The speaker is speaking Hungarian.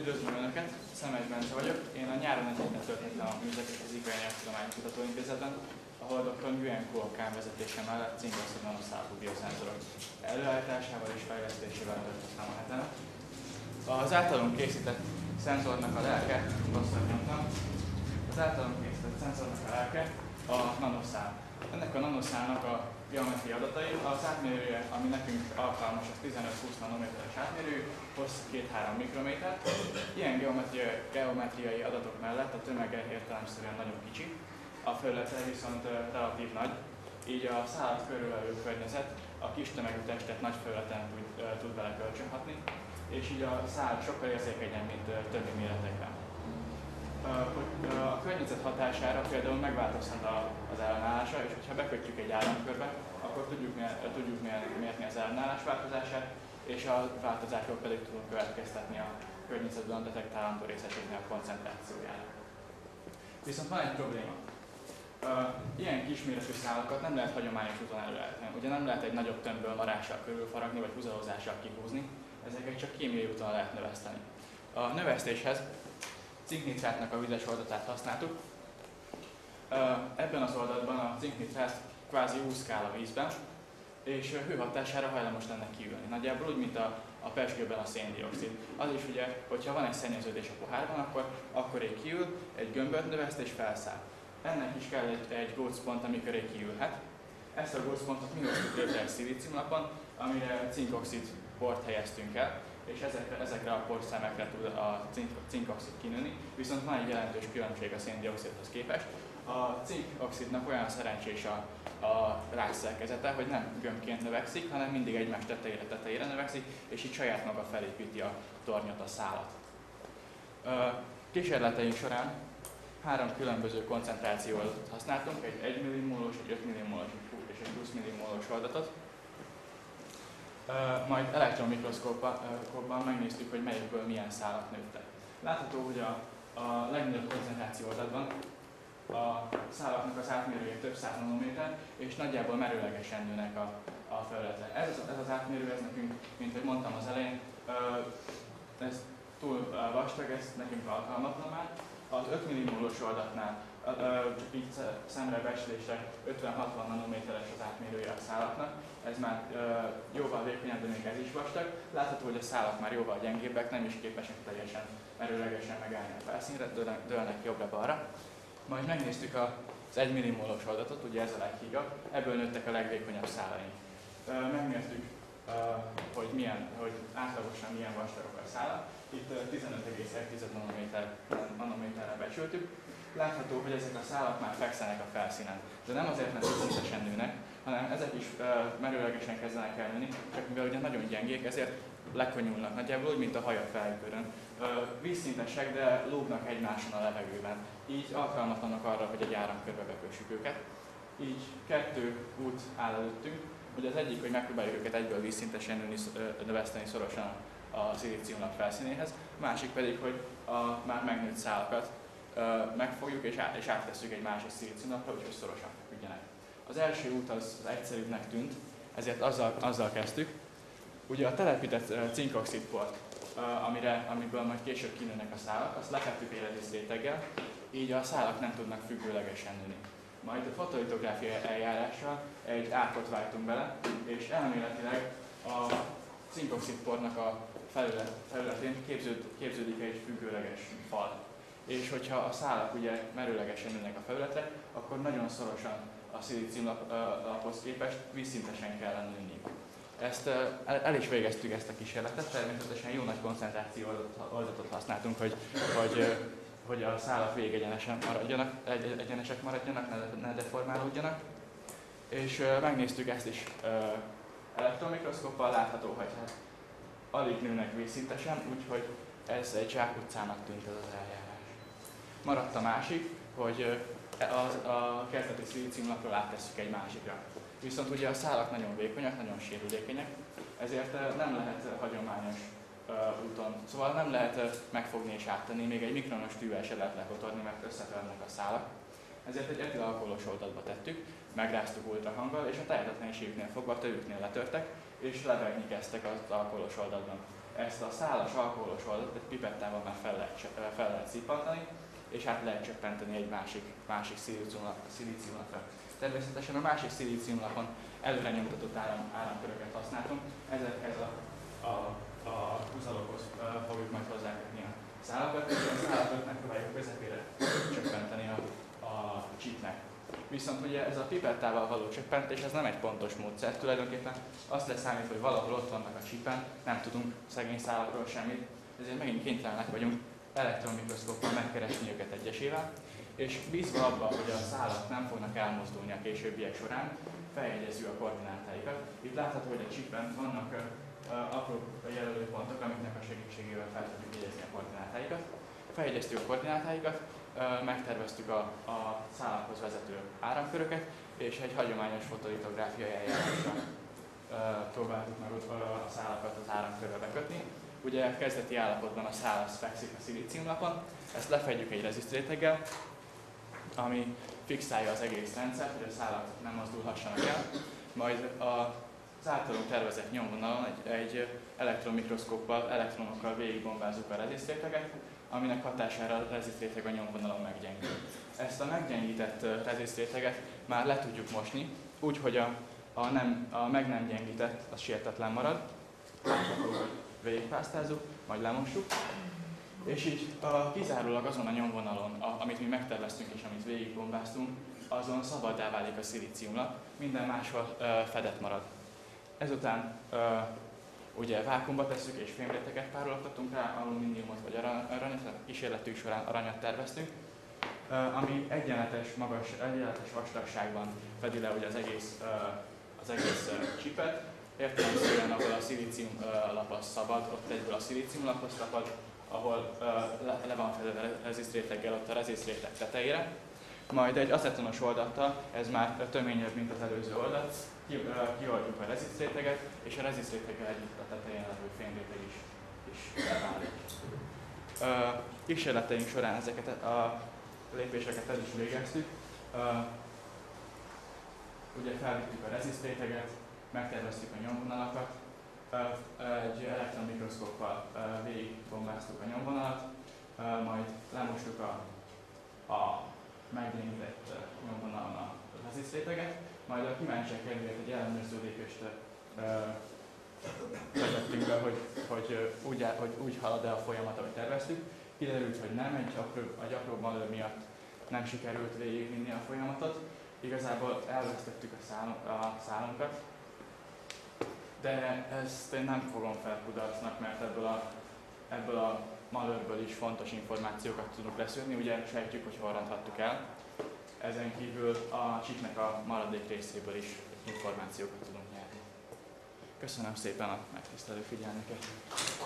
Üdvözlöm Önöket, Szemes Bence vagyok. Én a nyáron egyetemet töltöttem a Műszaki Fizikai Anyagtudományi Kutatóintézetben, ahol dr. Nguyen Quoc vezetése mellett cinkoxid nanoszálú bioszenzorok előállításával és fejlesztésével töltöttem a hetemet. Az általunk készített szenzornak a lelke, a nanoszál. Ennek a nanoszálnak a geometriai adatai, az átmérője, ami nekünk alkalmas, az 15-20 nanométeres átmérőjű, hossz 2-3 mikrométer. Ilyen geometriai adatok mellett a tömege értelemszerűen nagyon kicsi, a felülete viszont relatív nagy, így a szálat körülvelő környezet a kis tömegű testet nagy felületen tud vele kölcsönhatni, és így a szál sokkal érzékenyebb, mint többi méretekben. A környezet hatására például megváltozhat az ellenállása, és ha bekötjük egy áramkörbe, akkor tudjuk mérni az ellenállás változását, és a változásról pedig tudunk következtetni a környezetben detektálandó részecskeknek a koncentrációjára. Viszont van egy probléma. Ilyen kisméretű szálakat nem lehet hagyományos úton előállítani. Ugye nem lehet egy nagyobb tömbből marással körülfaragni, vagy húzalózással kihúzni, ezeket csak kémiai úton lehet növeszteni. A növesztéshez cinknitrátnak a vizes oldatát használtuk. Ebben az oldatban a cinknitrát kvázi úszkál a vízben, és hőhatására hajlamos lenne kiülni. Nagyjából úgy, mint a pezsgőben a széndioxid. Az is ugye, hogyha van egy szennyeződés a pohárban, akkor egy kiül, egy gömböt növeszt és felszáll. Ennek is kell egy gócpont, amikor egy kiülhet. Ezt a gócpontot mi hoztuk létre egy szilíciumlapon, amire cinkoxid port helyeztünk el, és ezekre a porszemekre tud a cinkoxid kinőni, viszont van egy jelentős különbség a széndioxidhoz képest. A cinkoxidnak olyan szerencsés a rákszerkezete, hogy nem gömbként növekszik, hanem mindig egymás tetejére növekszik, és így saját maga felépíti a tornyot, a szálat. Kísérleteink során 3 különböző koncentrációt használtunk, egy 1 mmol-os, egy 5 mmol-os és egy 20 mmol-os oldatot. Majd elektronmikroszkópban megnéztük, hogy melyikből milyen szálak nőttek. Látható, hogy a legnagyobb koncentráció adatban a szálaknak az átmérője több száz nanométer, és nagyjából merőlegesen nőnek a felületre. Ez az átmérő, ez nekünk, mint hogy mondtam az elején, ez túl vastag, ez nekünk alkalmatlan már. Az 5 mmol-os oldatnál csak így szemre becslésre 50-60 nanométeres az átmérője a szálaknak. Ez már jóval vékonyabb, de még ez is vastag. Látható, hogy a szálak már jóval gyengébbek, nem is képesek teljesen merőlegesen megállni a felszínre, dőlnek jobbra-balra. Majd megnéztük az 1 mmol-os oldatot, ugye ez a leghígabb, ebből nőttek a legvékonyabb szálaink. Megnéztük, hogy átlagosan milyen vastagok a szálak. Itt 15,1 nanométerre becsültük. Látható, hogy ezek a szálak már fekszenek a felszínen. De nem azért, mert vízszintesen nőnek, hanem ezek is merőlegesen kezdenek elnőni, csak mivel ugye nagyon gyengék, ezért lekonyulnak nagyjából úgy, mint a haj a felkörön. Vízszintesek, de lógnak egymáson a levegőben. Így alkalmatlanak arra, hogy egy áramkörbe bekössük őket. Így 2 út áll előttünk. Ugye az egyik, hogy megpróbáljuk őket egyből vízszintesen növeszteni szorosan a szilíciumlap felszínéhez, másik pedig, hogy a már megnőtt szálakat megfogjuk és áttesszük egy másik szilíciumlapra, úgyhogy szorosan feküdjenek. Az első út az egyszerűbbnek tűnt, ezért azzal kezdtük. Ugye a telepített cinkoxid port, amiből majd később kinőnek a szálak, azt lefettük egy reziszt-réteggel, így a szálak nem tudnak függőlegesen nőni. Majd a fotolitográfiai eljárással egy ákot vágtunk bele, és elméletileg a cinkoxid pornak a felületén képződik egy függőleges fal. És hogyha a szálak ugye merőlegesen nőnek a felületre, akkor nagyon szorosan a szilíciumlaphoz képest vízszintesen kell nőniük. El is végeztük ezt a kísérletet, természetesen jó nagy koncentráció oldatot használtunk, hogy a szálak egyenesek maradjanak, ne deformálódjanak. És megnéztük ezt is elektronmikroszkóppal, látható, hogy alig nőnek vízszintesen, úgyhogy ez egy zsákutcának tűnt ez az eljárás. Maradt a másik, hogy a kezdeti szilíciumlapról áttesszük egy másikra. Viszont ugye a szálak nagyon vékonyak, nagyon sérülékenyek, ezért nem lehet hagyományos úton, szóval nem lehet megfogni és áttenni, még egy mikronos tűvel se lehet lekotorni, mert összetörnek a szálak. Ezért egy etilalkoholos oldatba tettük, megráztuk ultrahanggal, és a tehetetlenségüknél fogva a tövüknél letörtek, és lebegni kezdtek az alkoholos oldatban. ezt a szálas alkoholos oldalt egy pipettával már fel lehet szippantani, és át lehet csöppenteni egy másik szilíciumlapra. Természetesen a másik szilíciumlapon előre nyomtatott áramköröket használtunk, ezekhez a húzalokhoz fogjuk majd hozzákötni a szálakat, és a szálakat megpróbáljuk közepére csökkenteni a chipnek. Viszont ugye ez a pipettával való csökkentés, ez nem egy pontos módszer, tulajdonképpen azt leszámít, hogy valahol ott vannak a chipen, nem tudunk szegény szálakról semmit, ezért megint kénytelenek vagyunk elektronmikroszkóppal megkeresni őket egyesével, és bízva abban, hogy a szálak nem fognak elmozdulni a későbbiek során, feljegyezzük a koordinátáikat. Itt látható, hogy a chipen vannak apró jelölőpontok, amiknek a segítségével fel tudjuk jegyezni a koordinátáikat. Feljegyeztük a koordinátáikat, megterveztük a szálakhoz vezető áramköröket, és egy hagyományos fotolitográfiai eljárással próbáltuk meg a szálakat az áramkörbe bekötni. Ugye kezdeti állapotban a szál az fekszik a szilíciumlapon, ezt lefedjük egy rezisztréteggel, ami fixálja az egész rendszert, hogy a szálak nem mozdulhassanak el, majd az általunk tervezett nyomvonalon egy elektronmikroszkóppal, elektronokkal végigbombázzuk a rezisztréteget, aminek hatására a rezisztréteg a nyomvonalon meggyengül. Ezt a meggyengített rezisztréteget már le tudjuk mosni, úgy, hogy a meg nem gyengített, az sértetlen marad, végigpásztázzuk, majd lemossuk, és így kizárólag azon a nyomvonalon, amit mi megterveztünk és amit végigbombáztunk, azon szabaddá válik a szilíciumlap, minden máshol fedett marad. Ezután ugye vákuumba tesszük és fémréteget párologtatunk rá, alumíniumot vagy aranyat, a kísérletünk során aranyat terveztünk, ami egyenletes vastagságban fedi le ugye az egész chipet. Értelemszerűen, ahol a szilícium lap az szabad, ott egyből a szilíciumlaphoz tapad, ahol le van fedve a rezisztréteggel, ott a rezisztréteg tetejére. Majd egy acetonos oldattal, ez már töményebb, mint az előző oldal, kioldjuk a rezisztréteget, és a rezisztréteggel együtt a tetején levő fémréteg is leválik. Kísérleteink során ezeket a lépéseket el is végeztük. Ugye felvittük a rezisztréteget, megterveztük a nyomvonalakat, egy elektronmikroszkóppal végigbombáztuk a nyomvonalat, majd lemostuk a meggyengített nyomvonalon a rezisztréteget, majd a kíváncsiak kedvéért egy ellenőrző lépést vezettünk be, hogy úgy halad-e a folyamat, ahogy terveztük. Kiderült, hogy nem, egy apró malőr miatt nem sikerült végigvinni a folyamatot. Igazából elvesztettük a szálunkat, de ezt én nem fogom fel kudarcnak, mert ebből a malőrből is fontos információkat tudunk leszűrni. Ugye sejtjük, hogy hol ronthattuk el. Ezen kívül a chipnek a maradék részéből is információkat tudunk nyerni. Köszönöm szépen a megtisztelő figyelmüket!